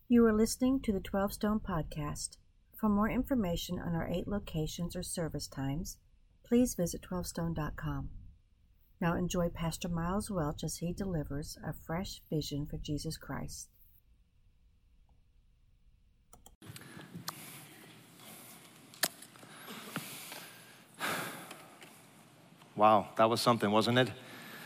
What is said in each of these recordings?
You are listening to the 12 Stone Podcast. For more information on our 8 locations or service times, please visit 12stone.com. Now enjoy Pastor Miles Welch as he delivers a fresh vision for Jesus Christ. Wow, that was something, wasn't it?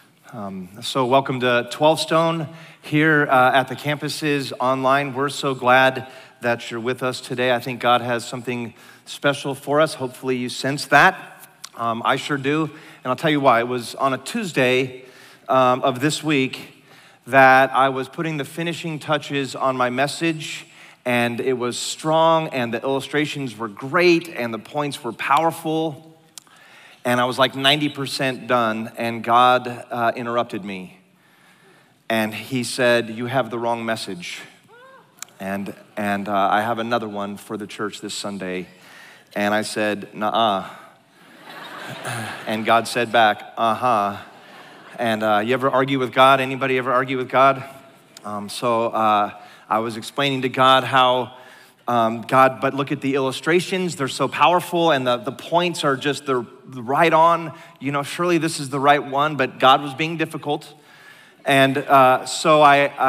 So welcome to 12 Stone here at the campuses online. We're so glad that you're with us today. I think God has something special for us. Hopefully you sense that. I sure do. And I'll tell you why. It was on a Tuesday of this week that I was putting the finishing touches on my message, and it was strong, and the illustrations were great, and the points were powerful. And I was like 90% done, and God interrupted me. And he said, "You have the wrong message." And I have another one for the church this Sunday. And I said, "Nuh-uh." And God said back, "Uh-huh." And you ever argue with God? Anybody ever argue with God? So I was explaining to God how God, but look at the illustrations. They're so powerful, and the points are just, they're right on. You know, surely this is the right one, but God was being difficult. And so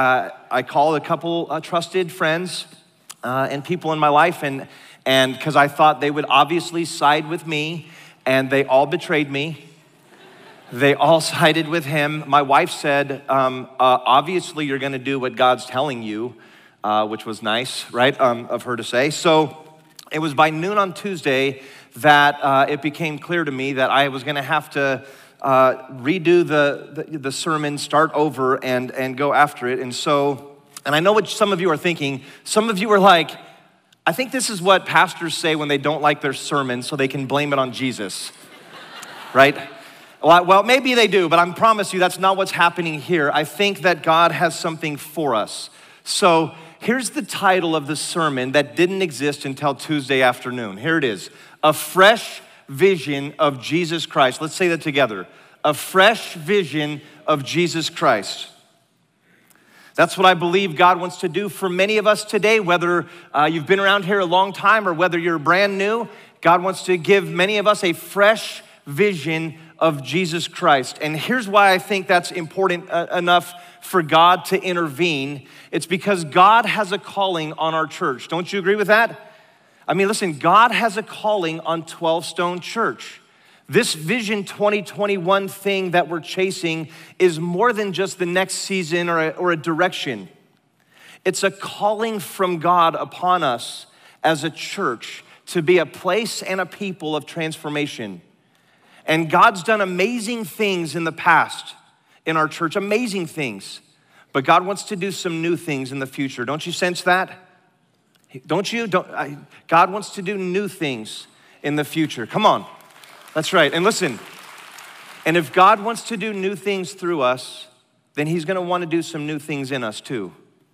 I called a couple trusted friends and people in my life, and because I thought they would obviously side with me, and they all betrayed me. They all sided with him. My wife said, obviously you're gonna do what God's telling you, which was nice, right, of her to say. So it was by noon on Tuesday that it became clear to me that I was gonna have to redo the sermon, start over, and go after it. And I know what some of you are thinking. Some of you are like, I think this is what pastors say when they don't like their sermon so they can blame it on Jesus, right? Well, maybe they do, but I promise you that's not what's happening here. I think that God has something for us. So here's the title of the sermon that didn't exist until Tuesday afternoon. Here it is: A Fresh Vision of Jesus Christ. Let's say that together. A fresh vision of Jesus Christ. That's what I believe God wants to do for many of us today, whether you've been around here a long time or whether you're brand new. God wants to give many of us a fresh vision of Jesus Christ. And here's why I think that's important enough for God to intervene. It's because God has a calling on our church. Don't you agree with that? I mean, listen, God has a calling on 12 Stone Church. This Vision 2021 thing that we're chasing is more than just the next season or a direction. It's a calling from God upon us as a church to be a place and a people of transformation. And God's done amazing things in the past in our church, amazing things. But God wants to do some new things in the future. Don't you sense that? Don't you? God wants to do new things in the future. Come on. That's right. And listen, and if God wants to do new things through us, then he's going to want to do some new things in us too.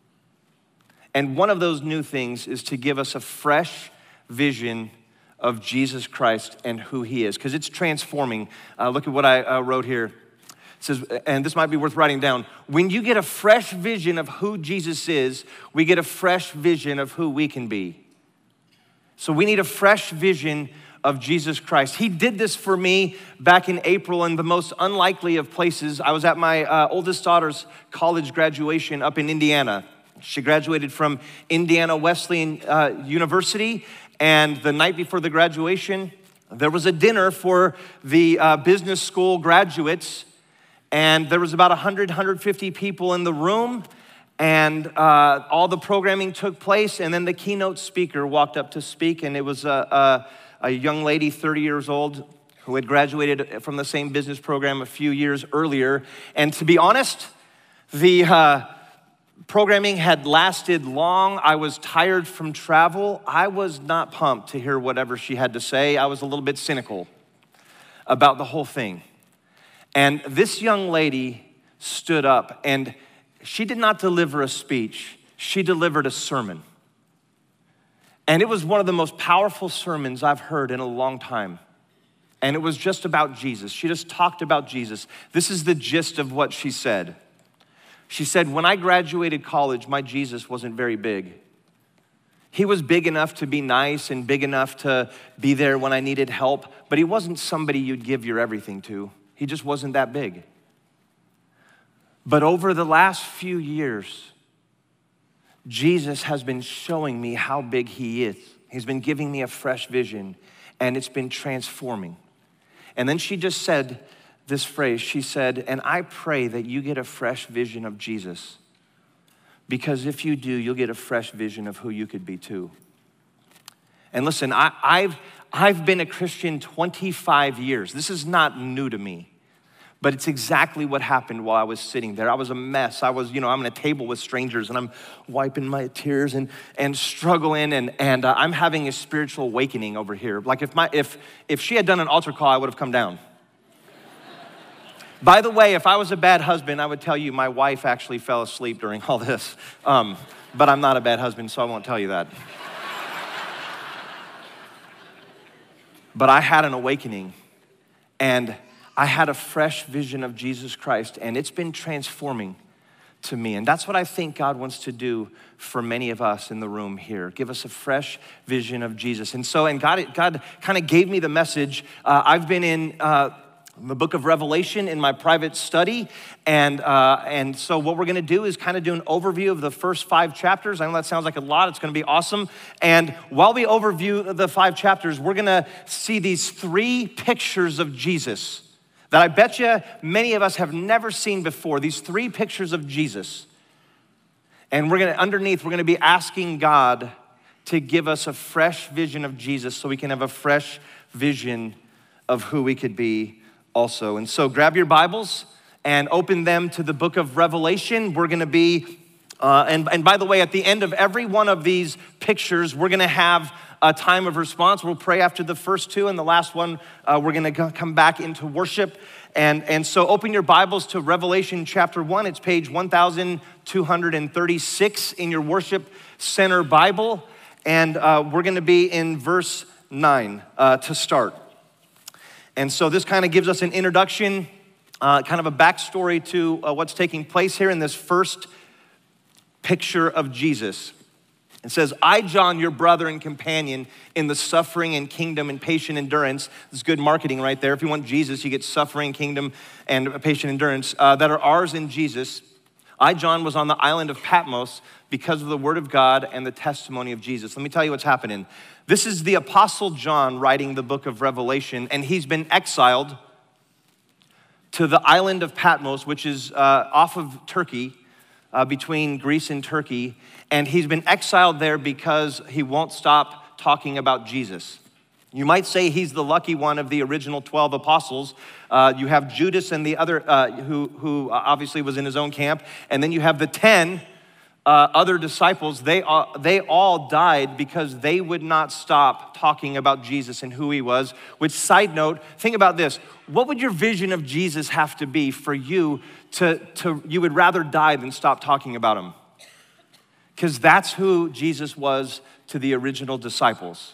And one of those new things is to give us a fresh vision of Jesus Christ and who he is, because it's transforming. Look at what I wrote here. It says, and this might be worth writing down: when you get a fresh vision of who Jesus is, we get a fresh vision of who we can be. So we need a fresh vision of Jesus Christ. He did this for me back in April in the most unlikely of places. I was at my oldest daughter's college graduation up in Indiana. She graduated from Indiana Wesleyan University, and the night before the graduation, there was a dinner for the business school graduates, and there was about 150 people in the room, and all the programming took place, and then the keynote speaker walked up to speak, and it was a young lady, 30 years old, who had graduated from the same business program a few years earlier. And to be honest, the programming had lasted long. I was tired from travel. I was not pumped to hear whatever she had to say. I was a little bit cynical about the whole thing. And this young lady stood up, and she did not deliver a speech. She delivered a sermon. And it was one of the most powerful sermons I've heard in a long time. And it was just about Jesus. She just talked about Jesus. This is the gist of what she said. She said, when I graduated college, my Jesus wasn't very big. He was big enough to be nice and big enough to be there when I needed help, but he wasn't somebody you'd give your everything to. He just wasn't that big. But over the last few years, Jesus has been showing me how big he is. He's been giving me a fresh vision, and it's been transforming. And then she just said this phrase. She said, and I pray that you get a fresh vision of Jesus. Because if you do, you'll get a fresh vision of who you could be too. And listen, I've been a Christian 25 years. This is not new to me, but it's exactly what happened while I was sitting there. I was a mess. I'm at a table with strangers and I'm wiping my tears and struggling and I'm having a spiritual awakening over here. Like if she had done an altar call, I would have come down. By the way, if I was a bad husband, I would tell you my wife actually fell asleep during all this. But I'm not a bad husband, so I won't tell you that. But I had an awakening, and I had a fresh vision of Jesus Christ, and it's been transforming to me. And that's what I think God wants to do for many of us in the room here. Give us a fresh vision of Jesus. And God kind of gave me the message. I've been in the book of Revelation in my private study. And so what we're gonna do is kind of do an overview of the first 5 chapters. I know that sounds like a lot, it's gonna be awesome. And while we overview the 5 chapters, we're gonna see these 3 pictures of Jesus that I bet you many of us have never seen before, these 3 pictures of Jesus. And we're gonna be asking God to give us a fresh vision of Jesus so we can have a fresh vision of who we could be also. And so grab your Bibles and open them to the book of Revelation. We're gonna be, and by the way, at the end of every one of these pictures, we're gonna have a time of response. We'll pray after the first 2, and the last one, we're gonna come back into worship. And so open your Bibles to Revelation chapter 1. It's page 1236 in your worship center Bible. And we're gonna be in verse 9 to start. And so this kind of gives us an introduction, kind of a backstory to what's taking place here in this first picture of Jesus. It says, I, John, your brother and companion in the suffering and kingdom and patient endurance. This is good marketing right there. If you want Jesus, you get suffering, kingdom, and patient endurance that are ours in Jesus. I, John, was on the island of Patmos because of the word of God and the testimony of Jesus. Let me tell you what's happening. This is the Apostle John writing the book of Revelation, and he's been exiled to the island of Patmos, which is off of Turkey, between Greece and Turkey, and he's been exiled there because he won't stop talking about Jesus. You might say he's the lucky one of the original 12 apostles. You have Judas and the other, who obviously was in his own camp, and then you have the 10 other disciples. They all died because they would not stop talking about Jesus and who he was. Which, side note, think about this. What would your vision of Jesus have to be for you you would rather die than stop talking about him? Because that's who Jesus was to the original disciples.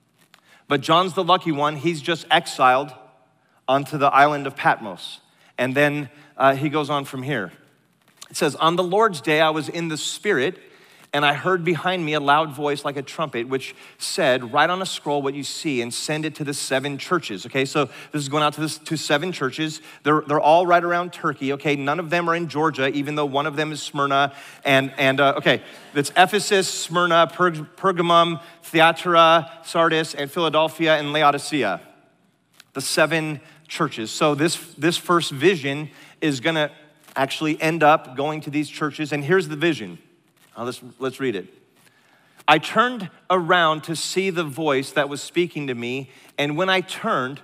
But John's the lucky one. He's just exiled onto the island of Patmos. And then he goes on from here. It says, on the Lord's day, I was in the Spirit, and I heard behind me a loud voice like a trumpet, which said, write on a scroll what you see and send it to the 7 churches. Okay, so this is going out to 7 churches. They're all right around Turkey. Okay, none of them are in Georgia, even though one of them is Smyrna. Okay, it's Ephesus, Smyrna, Pergamum, Thyatira, Sardis, and Philadelphia, and Laodicea. The 7 churches. So this first vision is going to actually end up going to these churches. And here's the vision. Let's read it. I turned around to see the voice that was speaking to me, and when I turned,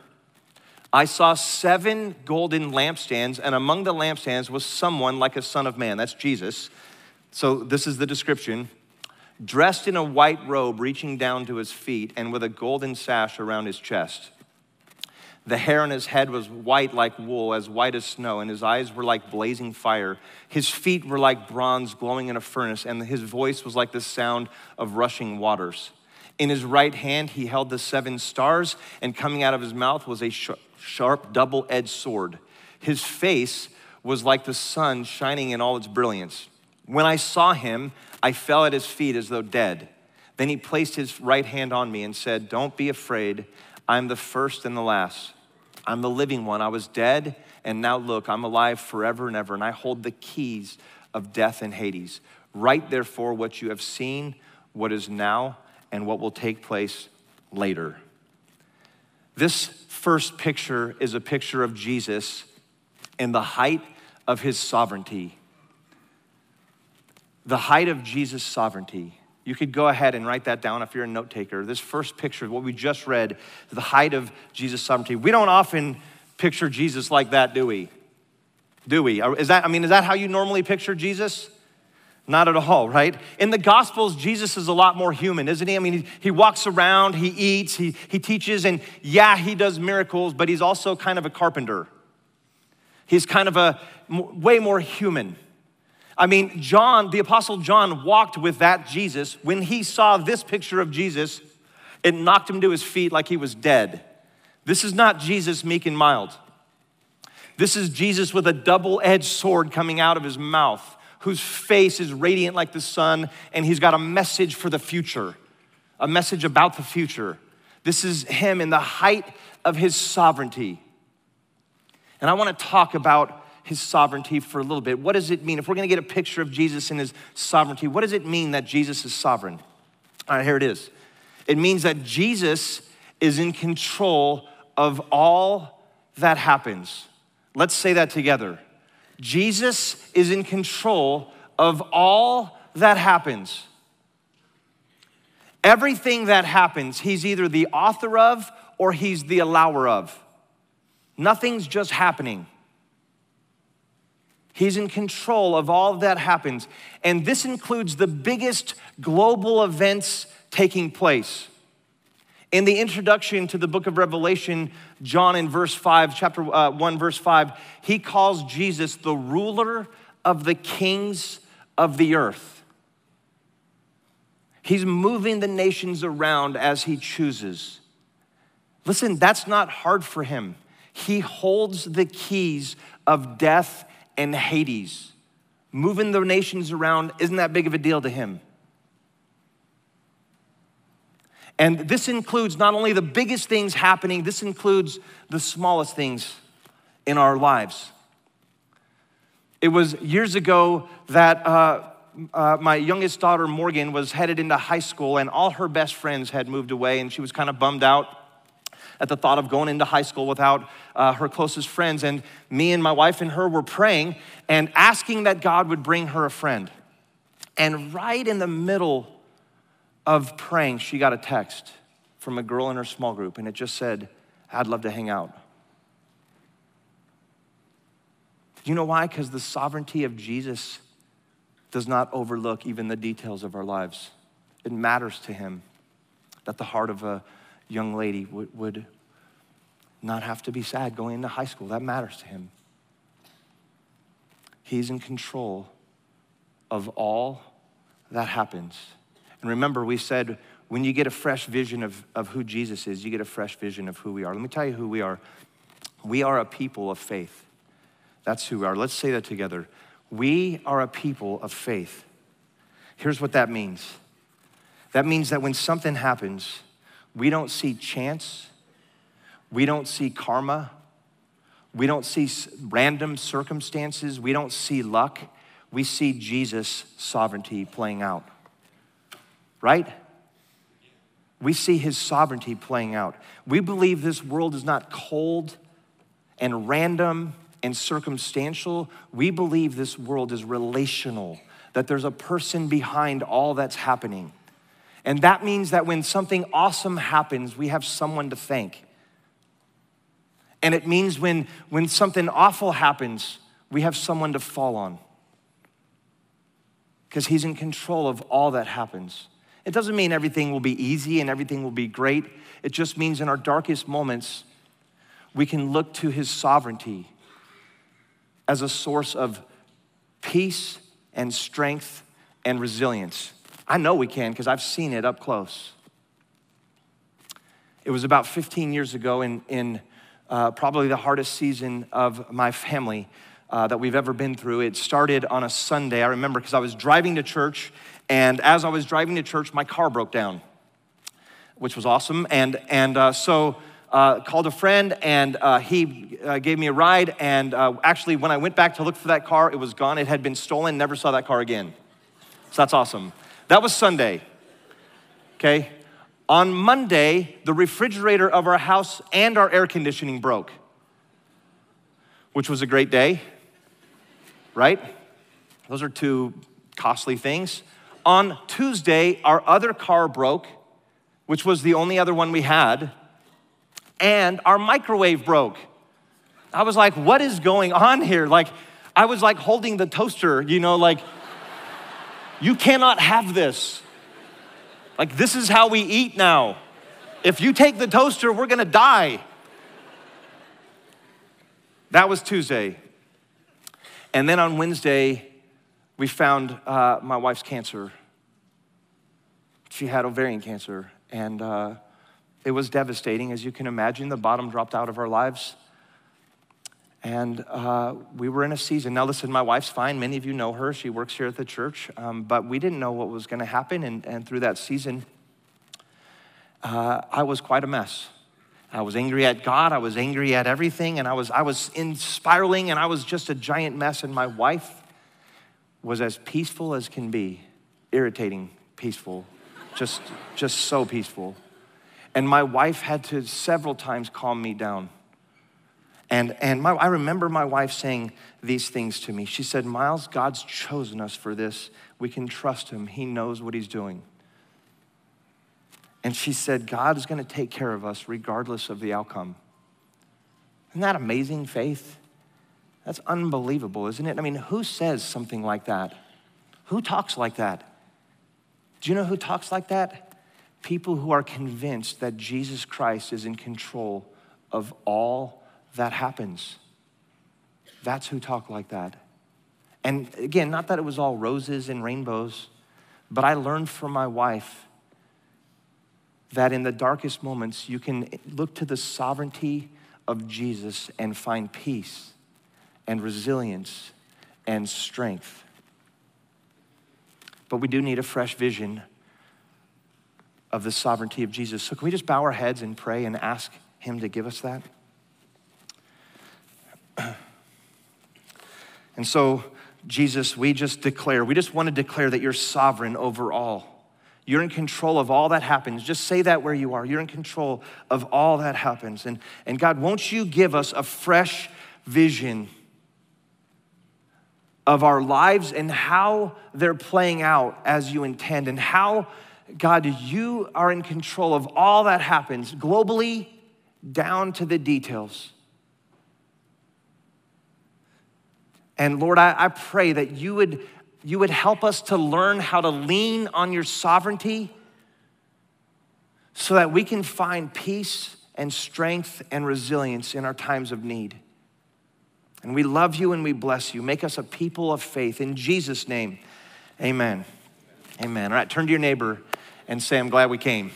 I saw 7 golden lampstands, and among the lampstands was someone like a son of man. That's Jesus. So this is the description. Dressed in a white robe reaching down to his feet, and with a golden sash around his chest. The hair on his head was white like wool, as white as snow, and his eyes were like blazing fire. His feet were like bronze glowing in a furnace, and his voice was like the sound of rushing waters. In his right hand he held the 7 stars, and coming out of his mouth was a sharp double-edged sword. His face was like the sun shining in all its brilliance. When I saw him, I fell at his feet as though dead. Then he placed his right hand on me and said, don't be afraid. I'm the first and the last. I'm the living one. I was dead, and now look, I'm alive forever and ever, and I hold the keys of death and Hades. Write therefore what you have seen, what is now, and what will take place later. This first picture is a picture of Jesus in the height of his sovereignty. The height of Jesus' sovereignty. You could go ahead and write that down if you're a note taker. This first picture, what we just read, the height of Jesus' sovereignty. We don't often picture Jesus like that, do we? Do we? Is that how you normally picture Jesus? Not at all, right? In the Gospels, Jesus is a lot more human, isn't he? I mean, he walks around, he eats, he teaches, and yeah, he does miracles, but he's also kind of a carpenter. He's kind of a way more human. I mean, John, the Apostle John, walked with that Jesus. When he saw this picture of Jesus, it knocked him to his feet like he was dead. This is not Jesus meek and mild. This is Jesus with a double-edged sword coming out of his mouth, whose face is radiant like the sun, and he's got a message for the future, a message about the future. This is him in the height of his sovereignty. And I want to talk about his sovereignty for a little bit. What does it mean? If we're going to get a picture of Jesus and his sovereignty, what does it mean that Jesus is sovereign? All right, here it is. It means that Jesus is in control of all that happens. Let's say that together. Jesus is in control of all that happens. Everything that happens, he's either the author of or he's the allower of. Nothing's just happening. He's in control of all that happens. And this includes the biggest global events taking place. In the introduction to the book of Revelation, John in verse 5, chapter 1, verse 5, he calls Jesus the ruler of the kings of the earth. He's moving the nations around as he chooses. Listen, that's not hard for him. He holds the keys of death and Hades. Moving the nations around isn't that big of a deal to him. And this includes not only the biggest things happening, this includes the smallest things in our lives. It was years ago that my youngest daughter, Morgan, was headed into high school, and all her best friends had moved away, and she was kind of bummed out at the thought of going into high school without her closest friends. And me and my wife and her were praying and asking that God would bring her a friend. And right in the middle of praying, she got a text from a girl in her small group, and it just said, I'd love to hang out. Do you know why? Because the sovereignty of Jesus does not overlook even the details of our lives. It matters to him that the heart of a young lady would not have to be sad going into high school. That matters to him. He's in control of all that happens. And remember, we said when you get a fresh vision of who Jesus is, you get a fresh vision of who we are. Let me tell you who we are. We are a people of faith. That's who we are. Let's say that together. We are a people of faith. Here's what that means. That means that when something happens, we don't see chance, we don't see karma, we don't see random circumstances, we don't see luck, we see Jesus' sovereignty playing out, right? We see his sovereignty playing out. We believe this world is not cold and random and circumstantial. We believe this world is relational, that there's a person behind all that's happening. And that means that when something awesome happens, we have someone to thank. And it means when something awful happens, we have someone to fall on. Because he's in control of all that happens. It doesn't mean everything will be easy and everything will be great. It just means in our darkest moments, we can look to his sovereignty as a source of peace and strength and resilience. I know we can because I've seen it up close. It was about 15 years ago in probably the hardest season of my family. that we've ever been through. It started on a Sunday, I remember, because I was driving to church, and as I was driving to church, my car broke down, which was awesome. So called a friend, and he gave me a ride, and actually, when I went back to look for that car, it was gone. It had been stolen, never saw that car again. So that's awesome. That was Sunday, okay? On Monday, the refrigerator of our house and our air conditioning broke, which was a great day, right? Those are two costly things. On Tuesday, our other car broke, which was the only other one we had, and our microwave broke. I was like, what is going on here? Like, I was like holding the toaster, like, you cannot have this. Like, this is how we eat now. If you take the toaster, we're gonna die. That was Tuesday. And then on Wednesday, we found my wife's cancer. She had ovarian cancer, and it was devastating. As you can imagine, the bottom dropped out of our lives. And we were in a season. Now listen, my wife's fine. Many of you know her. She works here at the church. But we didn't know what was gonna happen. And through that season, I was quite a mess. I was angry at God. I was angry at everything. And I was spiraling, and I was just a giant mess. And my wife was as peaceful as can be. Irritating, peaceful, just so peaceful. And my wife had to several times calm me down. And I remember my wife saying these things to me. She said, Miles, God's chosen us for this. We can trust him. He knows what he's doing. And she said, God is gonna take care of us regardless of the outcome. Isn't that amazing faith? That's unbelievable, isn't it? I mean, who says something like that? Who talks like that? Do you know who talks like that? People who are convinced that Jesus Christ is in control of all that happens. That's who talk like that. And again, not that it was all roses and rainbows, but I learned from my wife that in the darkest moments, you can look to the sovereignty of Jesus and find peace and resilience and strength. But we do need a fresh vision of the sovereignty of Jesus. So can we just bow our heads and pray and ask him to give us that? And so, Jesus, we just want to declare that you're sovereign over all. You're in control of all that happens. Just say that where you are. You're in control of all that happens. And God, won't you give us a fresh vision of our lives and how they're playing out as you intend, and how, God, you are in control of all that happens globally down to the details. And Lord, I pray that you would help us to learn how to lean on your sovereignty so that we can find peace and strength and resilience in our times of need. And we love you and we bless you. Make us a people of faith. In Jesus' name, amen. Amen. All right, turn to your neighbor and say, I'm glad we came.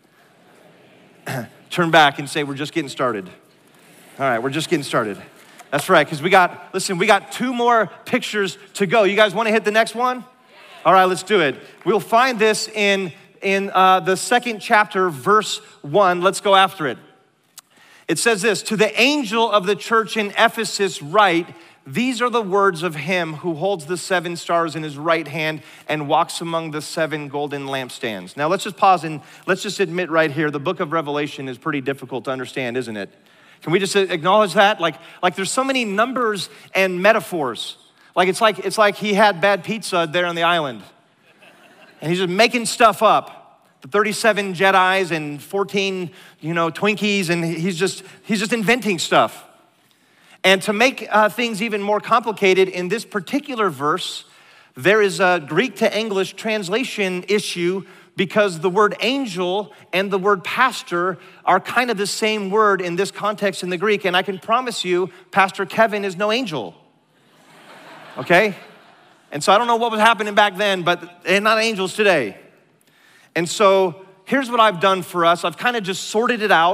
Turn back and say, we're just getting started. All right, we're just getting started. That's right, because we got 2 more pictures to go. You guys want to hit the next one? All right, let's do it. We'll find this in the 2nd chapter, verse 1. Let's go after it. It says this, to the angel of the church in Ephesus write, these are the words of him who holds the 7 stars in his right hand and walks among the 7 golden lampstands. Now let's just pause and let's just admit right here, the book of Revelation is pretty difficult to understand, isn't it? Can we just acknowledge that? Like there's so many numbers and metaphors. It's like he had bad pizza there on the island. And he's just making stuff up. The 37 Jedis and 14, Twinkies, and he's just inventing stuff. And to make things even more complicated, in this particular verse, there is a Greek to English translation issue because the word angel and the word pastor are kind of the same word in this context in the Greek. And I can promise you, Pastor Kevin is no angel, okay? And so I don't know what was happening back then, but they're not angels today. And so here's what I've done for us. I've kind of just sorted it out.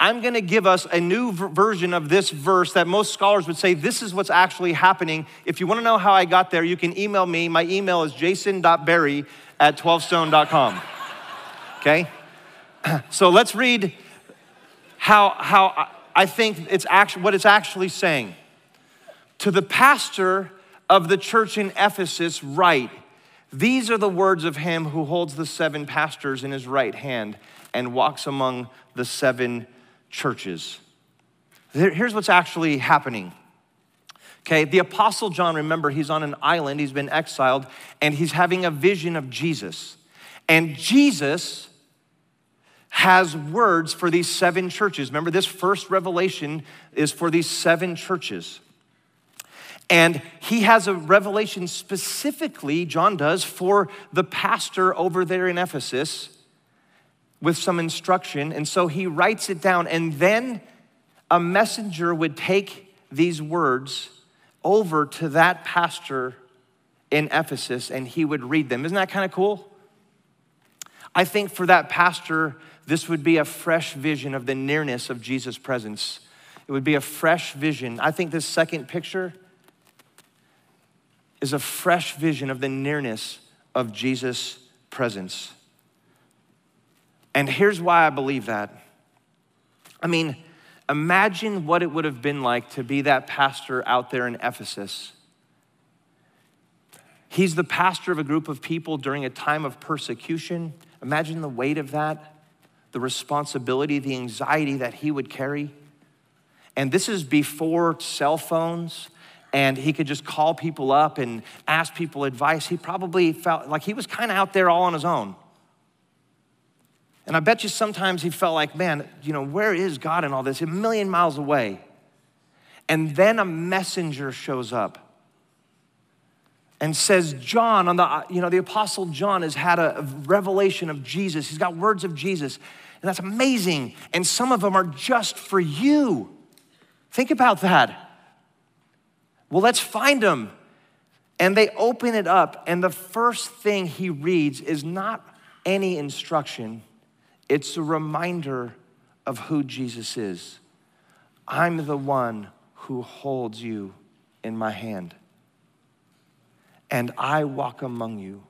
I'm gonna give us a new version of this verse that most scholars would say this is what's actually happening. If you wanna know how I got there, you can email me. My email is jason.berry@12stone.com, okay? So let's read how I think it's actually what it's actually saying. To the pastor of the church in Ephesus, write, these are the words of him who holds the 7 pastors in his right hand and walks among the 7 churches. Here's what's actually happening. Okay, the Apostle John, remember, he's on an island, he's been exiled, and he's having a vision of Jesus. And Jesus has words for these 7 churches. Remember, this first revelation is for these 7 churches. And he has a revelation specifically, John does, for the pastor over there in Ephesus with some instruction. And so he writes it down. And then a messenger would take these words over to that pastor in Ephesus and he would read them. Isn't that kind of cool? I think for that pastor, this would be a fresh vision of the nearness of Jesus' presence. It would be a fresh vision. I think this second picture is a fresh vision of the nearness of Jesus' presence. And here's why I believe that. I mean, imagine what it would have been like to be that pastor out there in Ephesus. He's the pastor of a group of people during a time of persecution. Imagine the weight of that, the responsibility, the anxiety that he would carry. And this is before cell phones, and he could just call people up and ask people advice. He probably felt like he was kind of out there all on his own. And I bet you sometimes he felt like, man, where is God in all this? A million miles away. And then a messenger shows up and says, John, the Apostle John has had a revelation of Jesus. He's got words of Jesus. And that's amazing. And some of them are just for you. Think about that. Well, let's find them. And they open it up. And the first thing he reads is not any instruction. It's a reminder of who Jesus is. I'm the one who holds you in my hand. And I walk among you.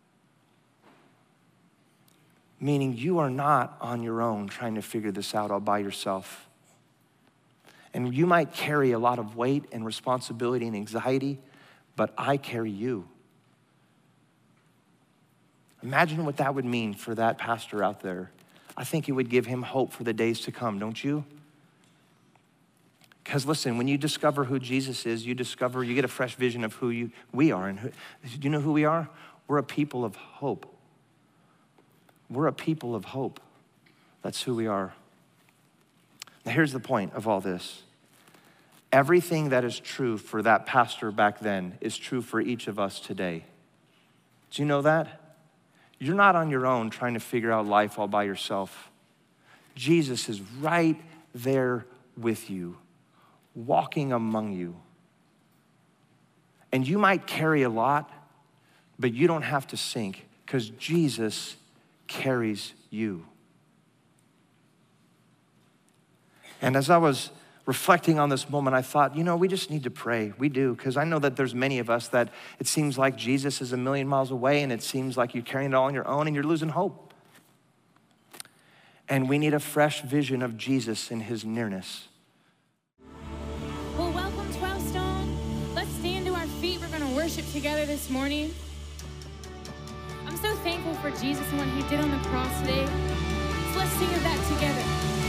Meaning you are not on your own trying to figure this out all by yourself. And you might carry a lot of weight and responsibility and anxiety, but I carry you. Imagine what that would mean for that pastor out there. I think it would give him hope for the days to come, don't you? Because listen, when you discover who Jesus is, you get a fresh vision of who we are. And do you know who we are? We're a people of hope. We're a people of hope. That's who we are. Now here's the point of all this. Everything that is true for that pastor back then is true for each of us today. Do you know that? You're not on your own trying to figure out life all by yourself. Jesus is right there with you, walking among you. And you might carry a lot, but you don't have to sink because Jesus carries you. And as I was reflecting on this moment, I thought, we just need to pray. We do, because I know that there's many of us that it seems like Jesus is a million miles away and it seems like you're carrying it all on your own and you're losing hope. And we need a fresh vision of Jesus in his nearness. Well, welcome 12 Stone. Let's stand to our feet. We're going to worship together this morning. I'm so thankful for Jesus and what he did on the cross today. So let's sing of that together.